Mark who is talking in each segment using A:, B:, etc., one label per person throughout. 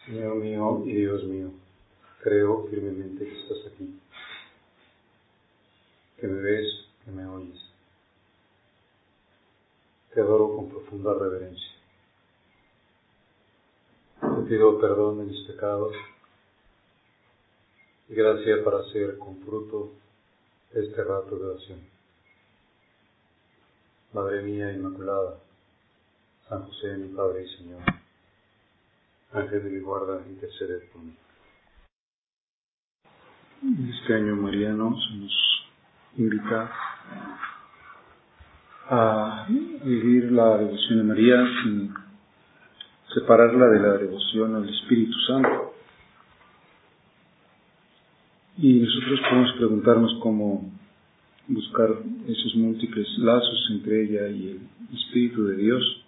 A: Señor mío y Dios mío, creo firmemente que estás aquí, que me ves, que me oyes. Te adoro con profunda reverencia. Te pido perdón de mis pecados y gracia para hacer con fruto este rato de oración. Madre mía Inmaculada, San José, mi Padre y Señor, Ángel de mi guarda, interceded por mí. Este año mariano se nos invita a vivir la devoción a María sin separarla de la devoción al Espíritu Santo. Y nosotros podemos preguntarnos cómo buscar esos múltiples lazos entre ella y el Espíritu de Dios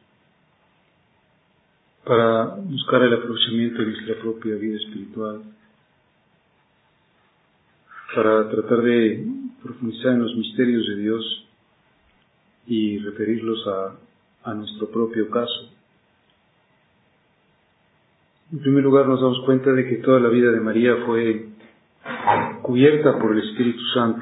A: para buscar el aprovechamiento de nuestra propia vida espiritual, para tratar de profundizar en los misterios de Dios y referirlos a nuestro propio caso. En primer lugar, nos damos cuenta de que toda la vida de María fue cubierta por el Espíritu Santo.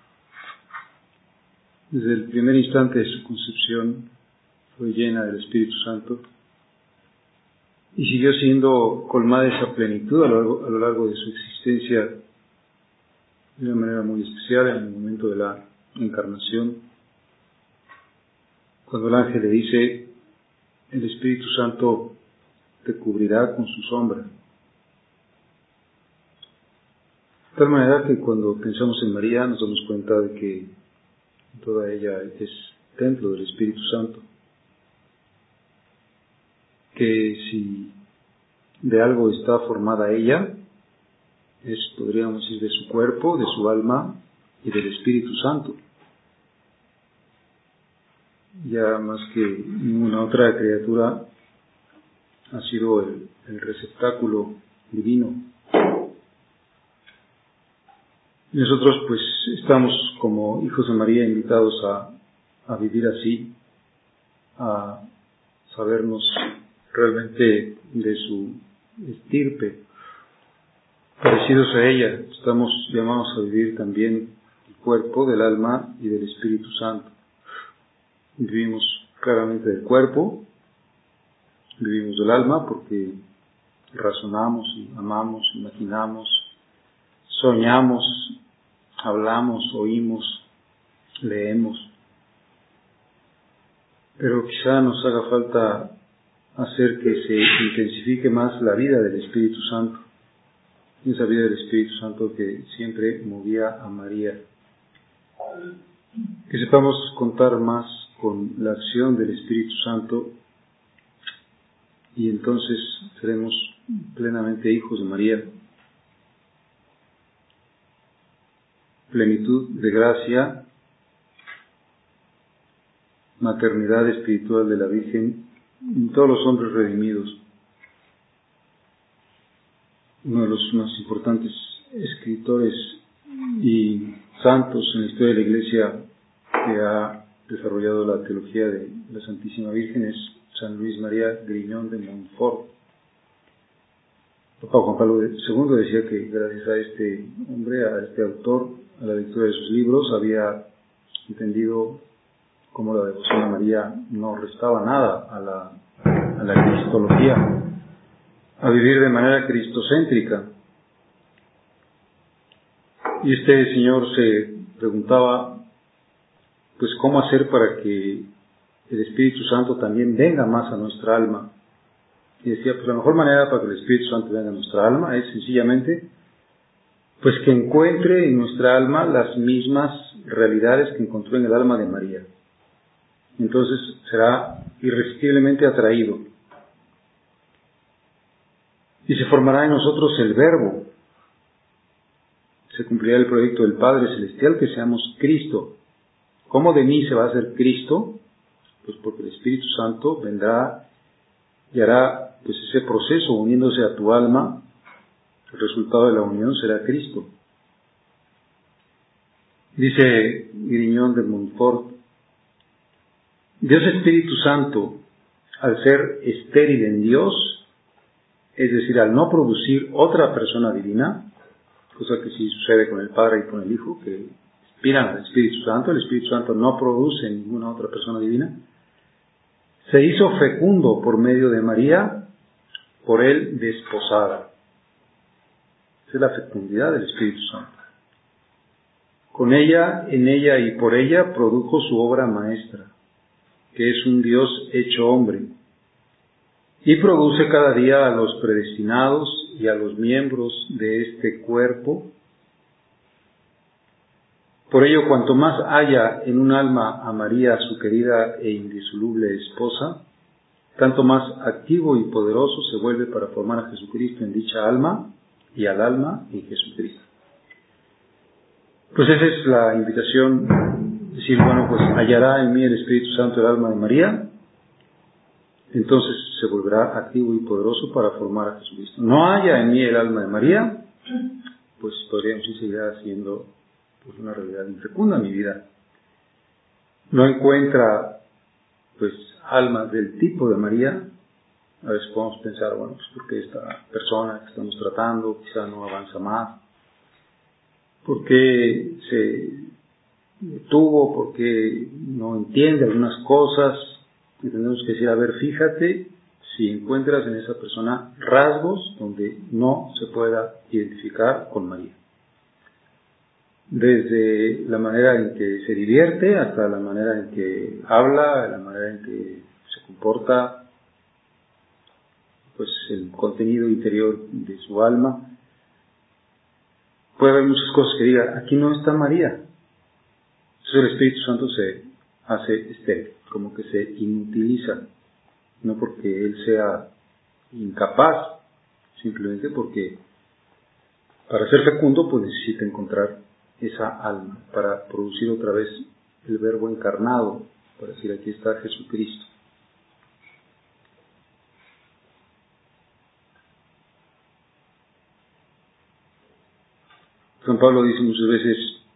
A: Desde el primer instante de su concepción fue llena del Espíritu Santo y siguió siendo colmada esa plenitud a lo largo de su existencia de una manera muy especial en el momento de la encarnación, cuando el ángel le dice: el Espíritu Santo te cubrirá con su sombra. De tal manera que cuando pensamos en María nos damos cuenta de que toda ella es templo del Espíritu Santo, que si de algo está formada ella, podríamos decir, de su cuerpo, de su alma y del Espíritu Santo. Ya más que ninguna otra criatura ha sido el receptáculo divino. Y nosotros pues estamos como hijos de María invitados a vivir así, a sabernos realmente de su estirpe, parecidos a ella. Estamos llamados a vivir también el cuerpo, del alma y del Espíritu Santo. Vivimos claramente del cuerpo, vivimos del alma porque razonamos, amamos, imaginamos, soñamos, hablamos, oímos, leemos. Pero quizá nos haga falta hacer que se intensifique más la vida del Espíritu Santo, esa vida del Espíritu Santo que siempre movía a María. Que sepamos contar más con la acción del Espíritu Santo y entonces seremos plenamente hijos de María. Plenitud de gracia, maternidad espiritual de la Virgen en todos los hombres redimidos. Uno de los más importantes escritores y santos en la historia de la Iglesia que ha desarrollado la teología de la Santísima Virgen es San Luis María Griñón de Montfort. Papa Juan Pablo II decía que gracias a este hombre, a este autor, a la lectura de sus libros, había entendido cómo la devoción a María no restaba nada a la cristología, a vivir de manera cristocéntrica. Y este señor se preguntaba, pues, cómo hacer para que el Espíritu Santo también venga más a nuestra alma. Y decía, pues la mejor manera para que el Espíritu Santo venga a nuestra alma es sencillamente, pues, que encuentre en nuestra alma las mismas realidades que encontró en el alma de María. Entonces será irresistiblemente atraído. Y se formará en nosotros el Verbo. Se cumplirá el proyecto del Padre Celestial, que seamos Cristo. ¿Cómo de mí se va a hacer Cristo? Pues porque el Espíritu Santo vendrá y hará pues ese proceso uniéndose a tu alma. El resultado de la unión será Cristo. Dice Griñón de Montfort: Dios Espíritu Santo, al ser estéril en Dios, es decir, al no producir otra persona divina, cosa que sí sucede con el Padre y con el Hijo, que inspiran al Espíritu Santo, el Espíritu Santo no produce ninguna otra persona divina, se hizo fecundo por medio de María, por él desposada. Esa es la fecundidad del Espíritu Santo. Con ella, en ella y por ella produjo su obra maestra, que es un Dios hecho hombre, y produce cada día a los predestinados y a los miembros de este cuerpo. Por ello, cuanto más haya en un alma a María, su querida e indisoluble esposa, tanto más activo y poderoso se vuelve para formar a Jesucristo en dicha alma y al alma en Jesucristo. Pues esa es la invitación, decir, bueno, pues hallará en mí el Espíritu Santo el alma de María, entonces se volverá activo y poderoso para formar a Jesucristo. No haya en mí el alma de María, pues podríamos decir, seguirá siendo pues una realidad infecunda en mi vida. No encuentra pues almas del tipo de María. A veces podemos pensar, bueno, pues porque esta persona que estamos tratando quizá no avanza más, porque se detuvo, porque no entiende algunas cosas, y tenemos que decir, a ver, fíjate si encuentras en esa persona rasgos donde no se pueda identificar con María. Desde la manera en que se divierte hasta la manera en que habla, la manera en que se comporta, pues el contenido interior de su alma. Puede haber muchas cosas que diga, aquí no está María. Entonces el Espíritu Santo se hace estéril, como que se inutiliza, no porque Él sea incapaz, simplemente porque para ser fecundo pues necesita encontrar esa alma para producir otra vez el Verbo encarnado, para decir, aquí está Jesucristo. San Pablo dice muchas veces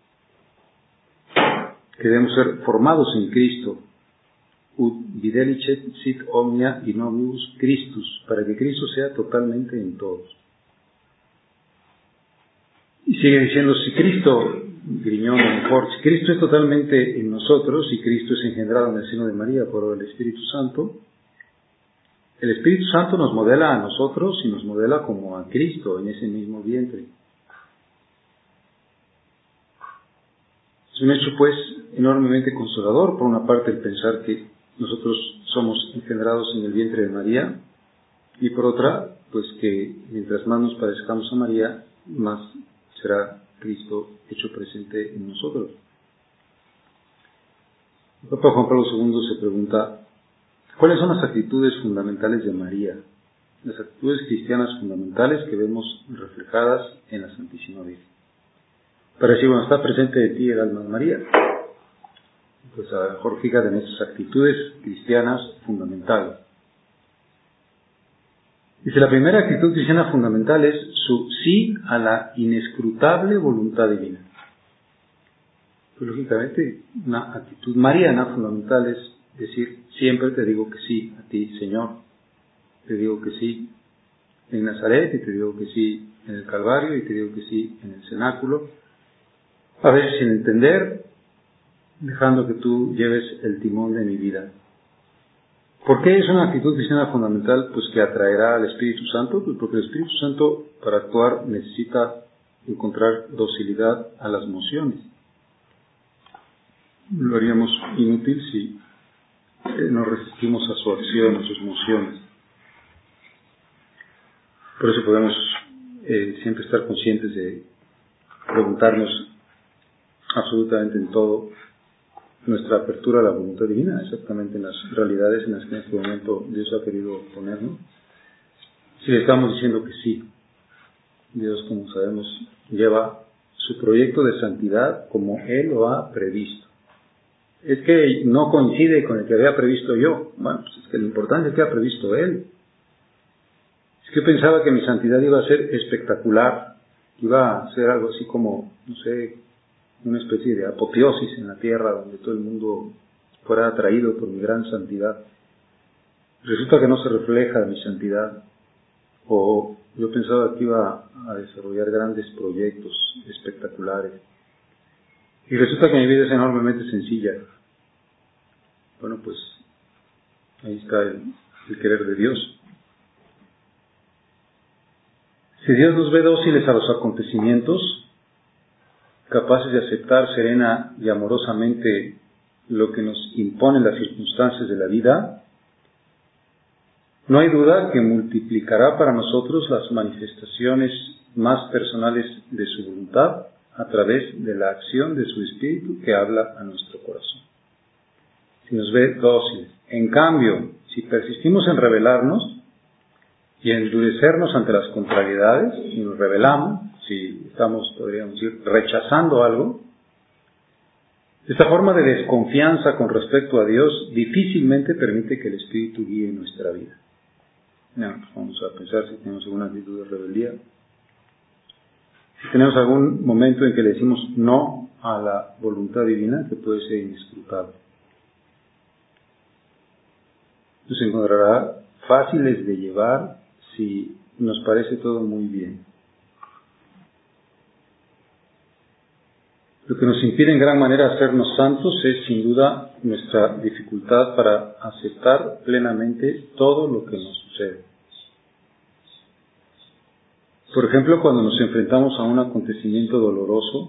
A: que debemos ser formados en Cristo, ut videlicet sit omnia in omnibus Christus, para que Cristo sea totalmente en todos. Y sigue diciendo, si Cristo, Griñón, mejor, si Cristo es totalmente en nosotros, y Cristo es engendrado en el seno de María por el Espíritu Santo nos modela a nosotros y nos modela como a Cristo en ese mismo vientre. Es un hecho, pues, enormemente consolador, por una parte, el pensar que nosotros somos engendrados en el vientre de María, y por otra, pues que mientras más nos parezcamos a María, más será Cristo hecho presente en nosotros. El Papa Juan Pablo II se pregunta, ¿cuáles son las actitudes fundamentales de María? Las actitudes cristianas fundamentales que vemos reflejadas en la Santísima Virgen. Para decir, bueno, está presente de ti el alma de María, pues a lo mejor fíjate en esas actitudes cristianas fundamentales. Dice, la primera actitud cristiana fundamental es su sí a la inescrutable voluntad divina. Pues lógicamente, una actitud mariana fundamental es decir, siempre te digo que sí a ti, Señor. Te digo que sí en Nazaret, y te digo que sí en el Calvario, y te digo que sí en el cenáculo. A veces sin entender, dejando que tú lleves el timón de mi vida. ¿Por qué es una actitud cristiana fundamental? Pues que atraerá al Espíritu Santo, pues porque el Espíritu Santo para actuar necesita encontrar docilidad a las mociones. Lo haríamos inútil si nos resistimos a su acción, a sus mociones. Por eso podemos siempre estar conscientes de preguntarnos absolutamente en todo nuestra apertura a la voluntad divina, exactamente en las realidades en las que en este momento Dios ha querido ponernos. Si le estamos diciendo que sí, Dios, como sabemos, lleva su proyecto de santidad como Él lo ha previsto. Es que no coincide con el que había previsto yo. Bueno, pues es que lo importante es que ha previsto Él. Es que yo pensaba que mi santidad iba a ser espectacular, iba a ser algo así como, no sé, una especie de apoteosis en la tierra donde todo el mundo fuera atraído por mi gran santidad. Resulta que no se refleja mi santidad o yo pensaba que iba a desarrollar grandes proyectos espectaculares. Y resulta que mi vida es enormemente sencilla. Bueno, pues ahí está el querer de Dios. Si Dios nos ve dóciles a los acontecimientos, capaces de aceptar serena y amorosamente lo que nos imponen las circunstancias de la vida, no hay duda que multiplicará para nosotros las manifestaciones más personales de su voluntad a través de la acción de su Espíritu que habla a nuestro corazón. Si nos ve dóciles. En cambio, si persistimos en rebelarnos y endurecernos ante las contrariedades, si nos rebelamos, si estamos, podríamos decir, rechazando algo, esta forma de desconfianza con respecto a Dios difícilmente permite que el Espíritu guíe nuestra vida. Pues vamos a pensar si tenemos alguna actitud de rebeldía. Si tenemos algún momento en que le decimos no a la voluntad divina, que puede ser inescrutable. Nos encontrará fáciles de llevar si nos parece todo muy bien. Lo que nos impide en gran manera hacernos santos es sin duda nuestra dificultad para aceptar plenamente todo lo que nos sucede. Por ejemplo, cuando nos enfrentamos a un acontecimiento doloroso,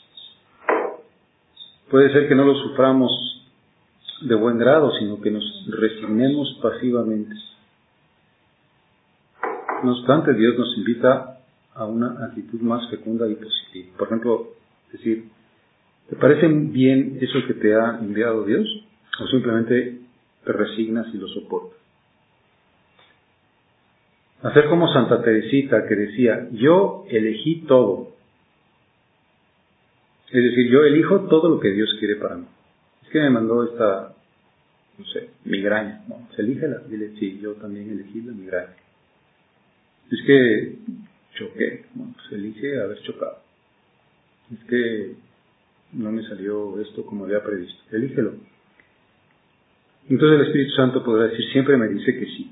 A: puede ser que no lo suframos de buen grado, sino que nos resignemos pasivamente. No obstante, Dios nos invita a una actitud más fecunda y positiva. Por ejemplo, decir, ¿te parece bien eso que te ha enviado Dios? ¿O simplemente te resignas y lo soportas? Hacer como Santa Teresita, que decía, yo elegí todo. Es decir, yo elijo todo lo que Dios quiere para mí. Es que me mandó esta, no sé, migraña. No, pues elígela. Dile, sí, yo también elegí la migraña. Es que choqué. Bueno, pues elige haber chocado. Es que no me salió esto como había previsto. Elígelo. Entonces el Espíritu Santo podrá decir, siempre me dice que sí.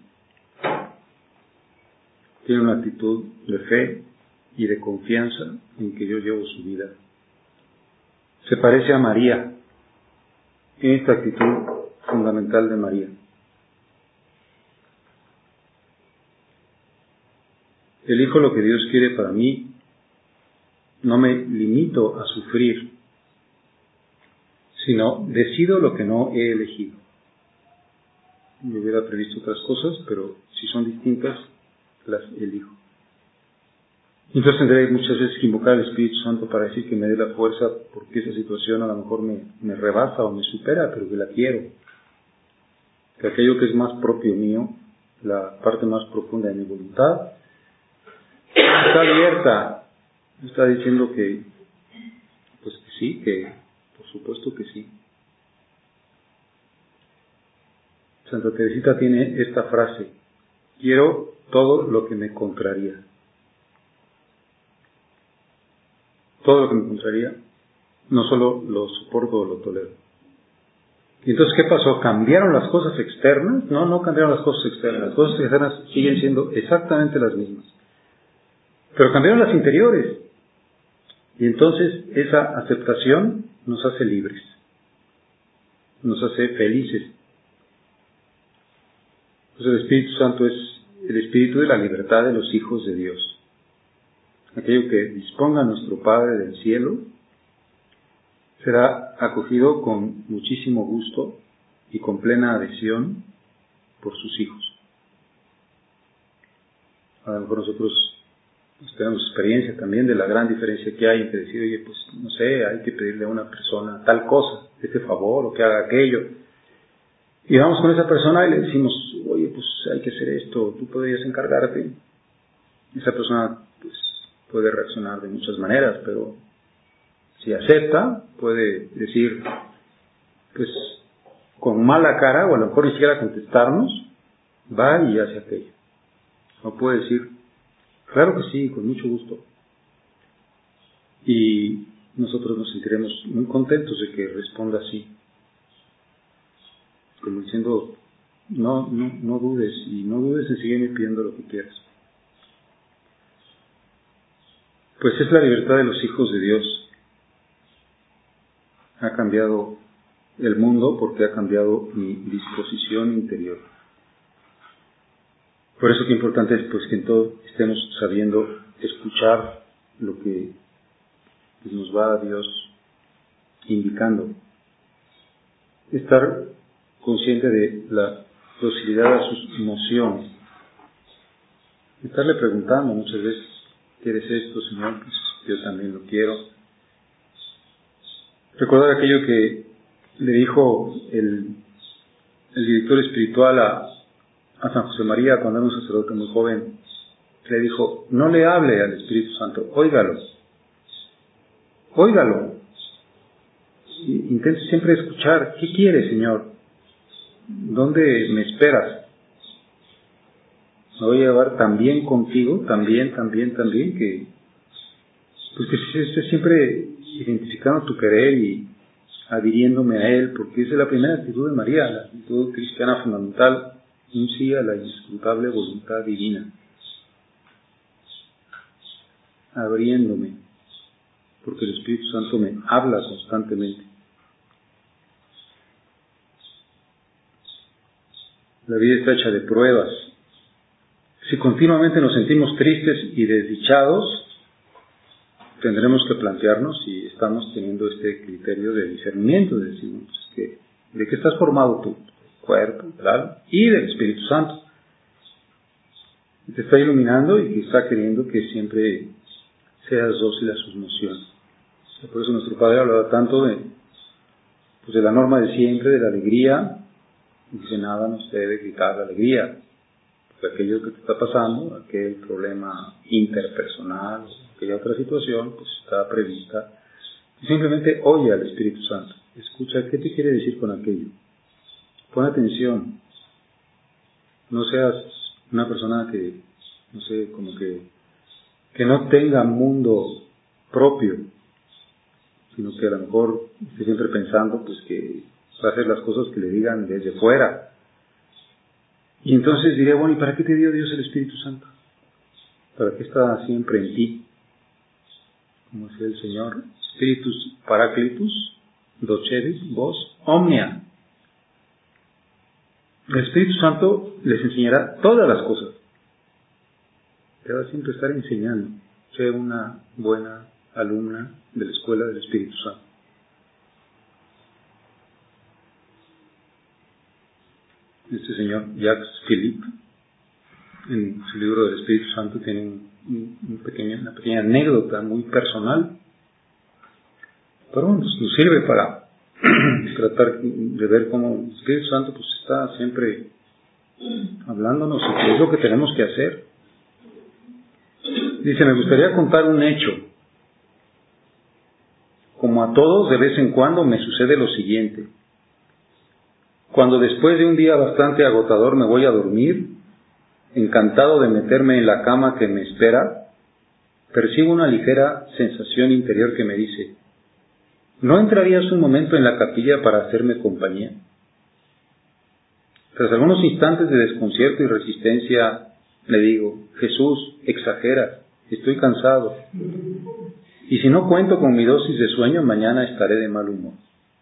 A: Tiene una actitud de fe y de confianza en que yo llevo su vida. Se parece a María en esta actitud fundamental de María. Elijo lo que Dios quiere para mí, no me limito a sufrir, sino decido lo que no he elegido. Yo hubiera previsto otras cosas, pero si son distintas, las elijo. Entonces tendré muchas veces que invocar al Espíritu Santo para decir que me dé la fuerza, porque esa situación a lo mejor me rebasa o me supera, pero que la quiero. Que aquello que es más propio mío, la parte más profunda de mi voluntad, está abierta. Está diciendo que, pues que sí, que por supuesto que sí. Santa Teresita tiene esta frase, quiero todo lo que me contraría. Todo lo que me contraría, no solo lo soporto o lo tolero. Y entonces, ¿qué pasó? ¿Cambiaron las cosas externas? No cambiaron las cosas externas. Las cosas externas siguen siendo exactamente las mismas. Pero cambiaron las interiores. Y entonces esa aceptación nos hace libres. Nos hace felices. Pues el Espíritu Santo es el espíritu de la libertad de los hijos de Dios. Aquello que disponga nuestro Padre del cielo será acogido con muchísimo gusto y con plena adhesión por sus hijos. A lo mejor nosotros tenemos experiencia también de la gran diferencia que hay entre decir, oye, pues no sé, hay que pedirle a una persona tal cosa, este favor o que haga aquello. Y vamos con esa persona y le decimos, oye, pues hay que hacer esto, tú podrías encargarte. Esa persona pues puede reaccionar de muchas maneras, pero si acepta, puede decir, pues con mala cara, o a lo mejor ni siquiera contestarnos, va y hace aquello. O puede decir, claro que sí, con mucho gusto. Y nosotros nos sentiremos muy contentos de que responda así. Como diciendo, no dudes, y no dudes en seguirme pidiendo lo que quieras. Pues es la libertad de los hijos de Dios. Ha cambiado el mundo porque ha cambiado mi disposición interior. Por eso que importante es pues que en todo estemos sabiendo escuchar lo que nos va Dios indicando. Estar consciente de la docilidad a sus emociones. Estarle preguntando muchas veces, ¿quieres esto, Señor? Pues yo también lo quiero. Recordar aquello que le dijo el director espiritual a San José María cuando era un sacerdote muy joven. Le dijo, no le hable al Espíritu Santo, óigalo. Intente siempre escuchar, ¿qué quiere, Señor? ¿Dónde me esperas? Me voy a llevar tan bien contigo, también, que pues que esté siempre identificando tu querer y adhiriéndome a Él, porque esa es la primera actitud de María, la actitud cristiana fundamental, un sí a la inescrutable voluntad divina. Abriéndome, porque el Espíritu Santo me habla constantemente. La vida está hecha de pruebas. Si continuamente nos sentimos tristes y desdichados, tendremos que plantearnos si estamos teniendo este criterio de discernimiento, de decir, pues, ¿de qué estás formado tú? Cuerpo, tal, y del Espíritu Santo. Te está iluminando y te está queriendo que siempre seas dócil a sus emociones. Por eso nuestro Padre hablaba tanto de la norma de siempre, de la alegría. Dice, nada nos debe quitar la alegría. Porque aquello que te está pasando, aquel problema interpersonal, aquella otra situación, pues está prevista. Y simplemente oye al Espíritu Santo. Escucha, ¿qué te quiere decir con aquello? Pon atención. No seas una persona que, no sé, como que no tenga mundo propio, sino que a lo mejor esté siempre pensando pues que va a hacer las cosas que le digan desde fuera. Y entonces diré, bueno, ¿y para qué te dio Dios el Espíritu Santo? ¿Para qué está siempre en ti? Como decía el Señor, Spiritus Paracletus, docebit vos omnia. El Espíritu Santo les enseñará todas las cosas. Te va a siempre estar enseñando. Sé una buena alumna de la escuela del Espíritu Santo. Este señor Jacques Philippe, en su libro del Espíritu Santo, tiene una pequeña anécdota muy personal, pero bueno, nos sirve para tratar de ver cómo el Espíritu Santo pues está siempre hablándonos y qué es lo que tenemos que hacer. Dice, me gustaría contar un hecho. Como a todos, de vez en cuando me sucede lo siguiente. Cuando después de un día bastante agotador me voy a dormir, encantado de meterme en la cama que me espera, percibo una ligera sensación interior que me dice, ¿no entrarías un momento en la capilla para hacerme compañía? Tras algunos instantes de desconcierto y resistencia, le digo, Jesús, exageras, estoy cansado. Y si no cuento con mi dosis de sueño, mañana estaré de mal humor.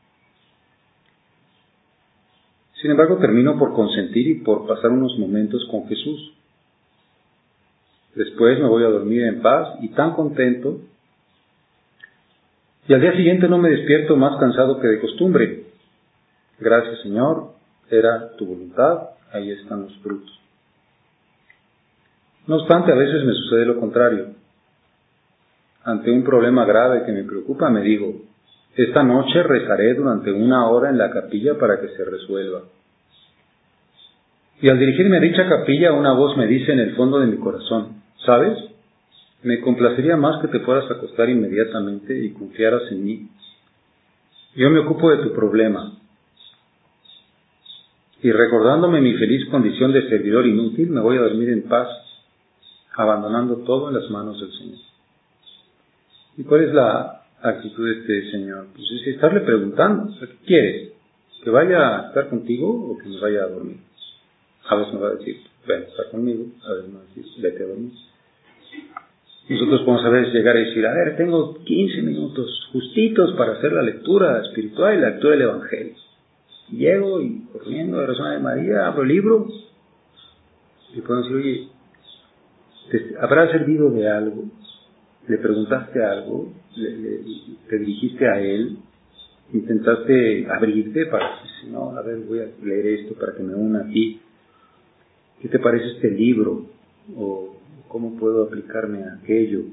A: Sin embargo, termino por consentir y por pasar unos momentos con Jesús. Después me voy a dormir en paz y tan contento. Y al día siguiente no me despierto más cansado que de costumbre. Gracias, Señor, era tu voluntad, ahí están los frutos. No obstante, a veces me sucede lo contrario. Ante un problema grave que me preocupa, me digo, esta noche rezaré durante 1 hora en la capilla para que se resuelva. Y al dirigirme a dicha capilla, una voz me dice en el fondo de mi corazón, ¿sabes? Me complacería más que te puedas acostar inmediatamente y confiaras en mí. Yo me ocupo de tu problema. Y recordándome mi feliz condición de servidor inútil, me voy a dormir en paz, abandonando todo en las manos del Señor. ¿Y cuál es la actitud de este Señor? Pues es estarle preguntando, ¿qué quieres? ¿Que vaya a estar contigo o que me vaya a dormir? A veces me va a decir, ven a estar conmigo, a veces me va a decir, vete a dormir. Nosotros podemos a veces llegar a decir, a ver, tengo 15 minutos justitos para hacer la lectura espiritual y la lectura del Evangelio. Llego y corriendo de Rosa de María, abro el libro y podemos decir, oye, ¿habrá servido de algo? ¿Le preguntaste algo? ¿Te dirigiste a él? ¿Intentaste abrirte para decir, no, a ver, voy a leer esto para que me una a ti? ¿Qué te parece este libro? ¿O cómo puedo aplicarme a aquello?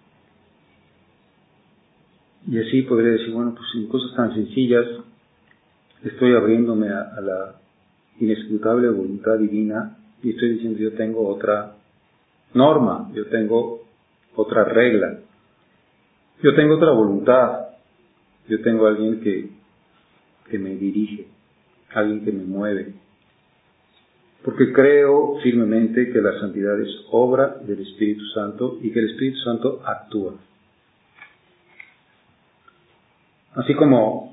A: Y así podría decir, bueno, pues en cosas tan sencillas estoy abriéndome a la inescrutable voluntad divina y estoy diciendo, yo tengo otra norma, yo tengo otra regla, yo tengo otra voluntad, yo tengo alguien que me dirige, alguien que me mueve. Porque creo firmemente que la santidad es obra del Espíritu Santo y que el Espíritu Santo actúa. Así como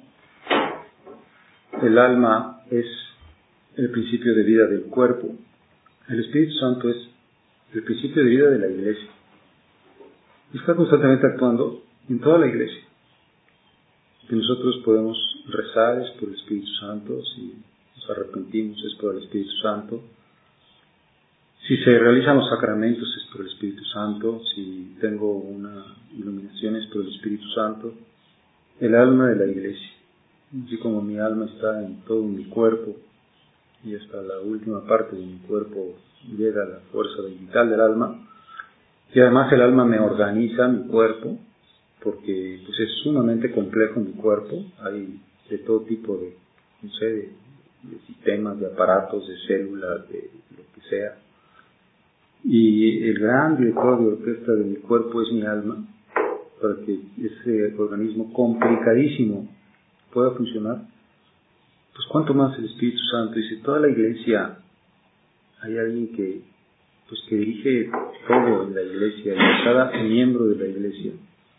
A: el alma es el principio de vida del cuerpo, el Espíritu Santo es el principio de vida de la Iglesia. Está constantemente actuando en toda la Iglesia. Que nosotros podemos rezar es por el Espíritu Santo, si nos arrepentimos es por el Espíritu Santo, si se realizan los sacramentos es por el Espíritu Santo, si tengo una iluminación es por el Espíritu Santo. El alma de la Iglesia, así como mi alma está en todo mi cuerpo y hasta la última parte de mi cuerpo llega la fuerza vital del alma, y además el alma me organiza mi cuerpo, porque pues es sumamente complejo mi cuerpo, hay de todo tipo de, no sé, de sistemas, de aparatos, de células, de lo que sea, y el gran director de orquesta de mi cuerpo es mi alma, para que ese organismo complicadísimo pueda funcionar. Pues cuánto más el Espíritu Santo. Y si toda la Iglesia hay alguien que dirige todo en la Iglesia y a cada miembro de la Iglesia,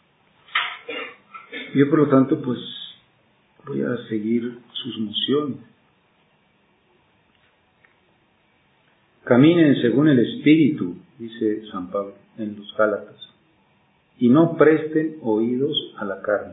A: yo por lo tanto pues voy a seguir sus mociones. Caminen según el Espíritu, dice San Pablo en los Gálatas, y no presten oídos a la carne.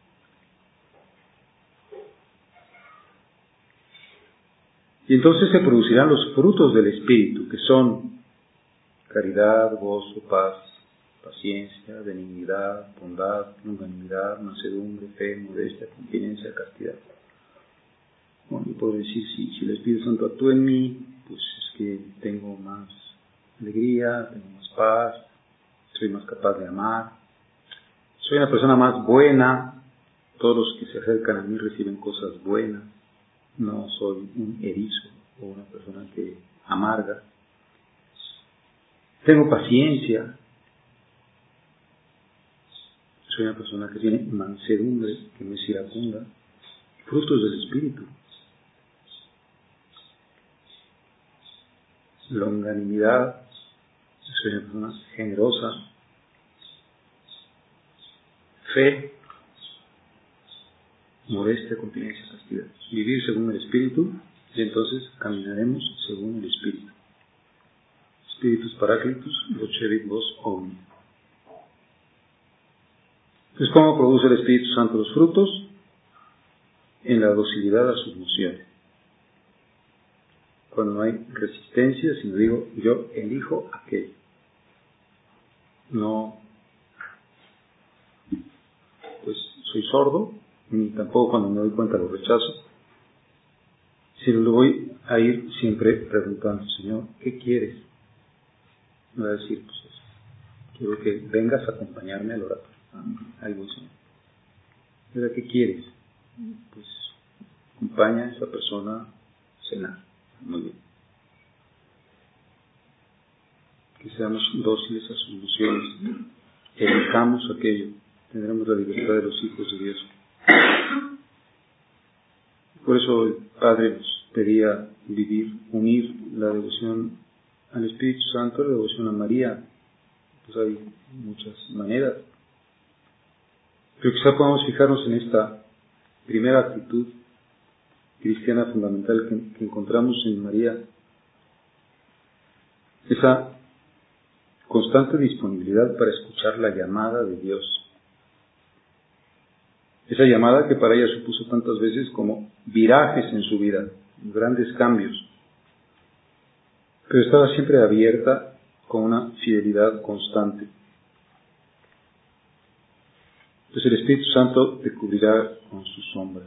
A: Y entonces se producirán los frutos del Espíritu, que son caridad, gozo, paz, paciencia, benignidad, bondad, longanimidad, mansedumbre, fe, modestia, continencia, castidad. Bueno, yo puedo decir, si el Espíritu Santo actúa en mí, pues es que tengo más alegría, tengo más paz, soy más capaz de amar, soy una persona más buena, todos los que se acercan a mí reciben cosas buenas, no soy un erizo o una persona que amarga, tengo paciencia, soy una persona que tiene mansedumbre, que no es iracunda, frutos del Espíritu. Longanimidad, soy una persona generosa, fe, modestia, continencia, castidad. Vivir según el Espíritu, y entonces caminaremos según el Espíritu. Spiritus Paracletus, docebit vos omni. Entonces, ¿cómo produce el Espíritu Santo los frutos? En la docilidad a sus mociones. Cuando no hay resistencia, sino digo, yo elijo aquello. No, pues soy sordo, ni tampoco cuando me doy cuenta lo rechazo, sino lo voy a ir siempre preguntando, Señor, ¿qué quieres? Me va a decir, pues eso, quiero que vengas a acompañarme al oratorio. Ahí voy, Señor. ¿Verdad qué quieres? Pues acompaña a esa persona a cenar. Muy bien. Que seamos dóciles a sus emociones, elijamos aquello, tendremos la libertad de los hijos de Dios. Por eso el Padre nos pedía unir la devoción al Espíritu Santo, la devoción a María. Pues hay muchas maneras, pero quizá podamos fijarnos en esta primera actitud cristiana fundamental que encontramos en María, esa constante disponibilidad para escuchar la llamada de Dios. Esa llamada que para ella supuso tantas veces como virajes en su vida, grandes cambios. Pero estaba siempre abierta con una fidelidad constante. Pues el Espíritu Santo te cubrirá con su sombra.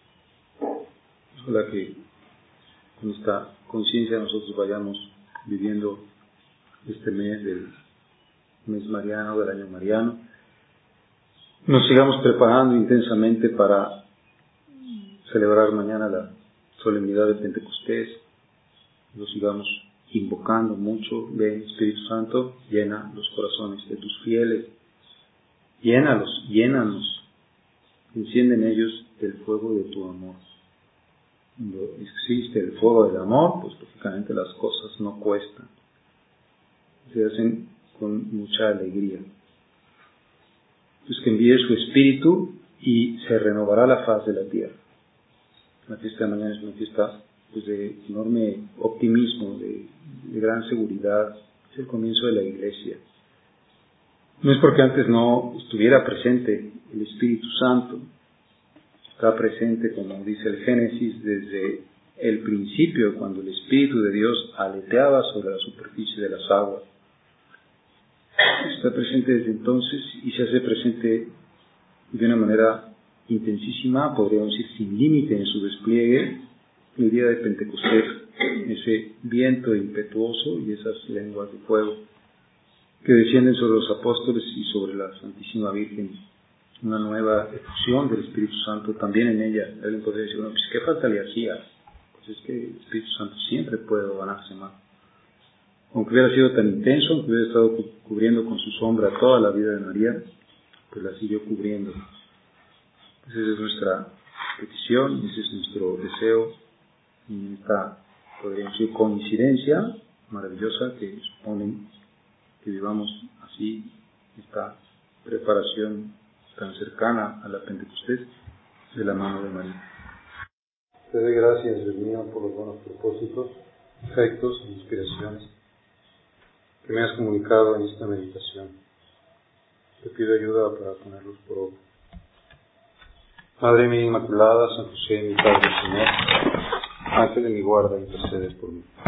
A: Ojalá que con esta conciencia nosotros vayamos viviendo este mes del mes mariano, del año mariano. Nos sigamos preparando intensamente para celebrar mañana la solemnidad de Pentecostés. Nos sigamos invocando mucho. Ven, Espíritu Santo, llena los corazones de tus fieles. Llénanos. Enciende en ellos el fuego de tu amor. Cuando existe el fuego del amor, pues lógicamente las cosas no cuestan. Se hacen con mucha alegría. Pues que envíe su Espíritu y se renovará la faz de la tierra. La fiesta de mañana es una fiesta pues, de enorme optimismo, de gran seguridad. Es el comienzo de la Iglesia. No es porque antes no estuviera presente el Espíritu Santo. Está presente, como dice el Génesis, desde el principio, cuando el Espíritu de Dios aleteaba sobre la superficie de las aguas. Está presente desde entonces y se hace presente de una manera intensísima, podríamos decir sin límite en su despliegue, el día de Pentecostés, ese viento impetuoso y esas lenguas de fuego que descienden sobre los apóstoles y sobre la Santísima Virgen. Una nueva efusión del Espíritu Santo también en ella. Alguien podría decir, bueno, pues ¿qué falta le hacía? Pues es que el Espíritu Santo siempre puede ganarse más. Aunque hubiera sido tan intenso, aunque hubiera estado cubriendo con su sombra toda la vida de María, pues la siguió cubriendo. Pues esa es nuestra petición, ese es nuestro deseo, en esta, podríamos decir, coincidencia maravillosa que supone que vivamos así esta preparación tan cercana a la Pentecostés de la mano de María. Te doy gracias, Dios mío, por los buenos propósitos, afectos e inspiraciones que me has comunicado en esta meditación. Te pido ayuda para ponerlos por obra. Madre mía Inmaculada, San José, mi Padre Señor, ángel de mi guarda, intercede por mí.